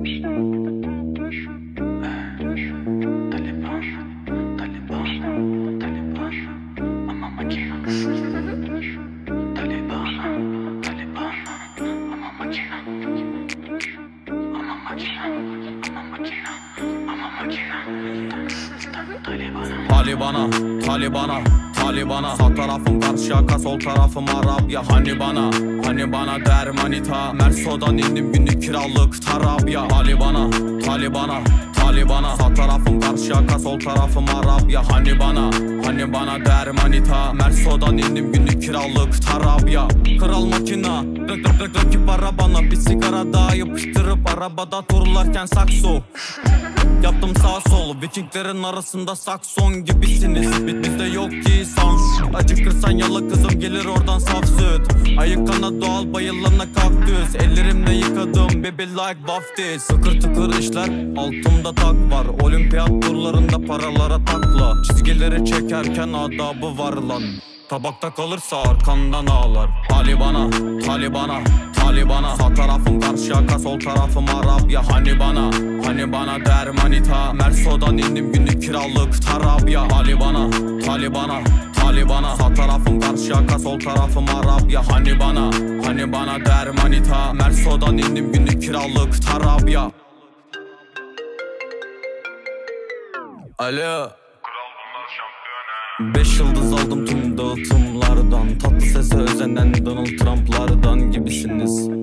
Talibana Sağ tarafım Karşıyaka, sol tarafım Arabya. Hani bana der manita. Merso'dan indim günlük kiralık Tarabya. Talibana Sağ tarafım Karşıyaka, sol tarafım Arabya. Hani bana der manita. Merso'dan indim günlük kiralık Tarabya. Kral makina rakip arabana. Bir sigara daha yapıştırıp arabada turlarken sakso. Yaptım sağ sol, Vikinglerin arasında sakson gibisiniz. Bizde yok ki sound. Acıkırsan yala kızım, gelir oradan saf süt. Ayıkana doğal, bayılana kaktüs. Ellerimle yıkadım baby like vaftiz. Tıkır tıkır işler, altımda tak var. Olimpiyat turlarında paralara takla. Çizgileri çekerken adabı var lan. Tabakta kalırsa arkandan ağlar. Talibana Sağ tarafım Karşıyaka, sol tarafım Arabya. Hani bana der manita. Merso'dan indim günlük kiralık Tarabya. Talibana Sağ tarafım Karşıyaka, sol tarafım Arabya. Hani bana der manita. Merso'dan indim günlük kiralık Tarabya. Alo. 5 yıldız aldım tüm dağıtımlardan. Tatlı sese özenen Donald Trump'lardan gibisiniz.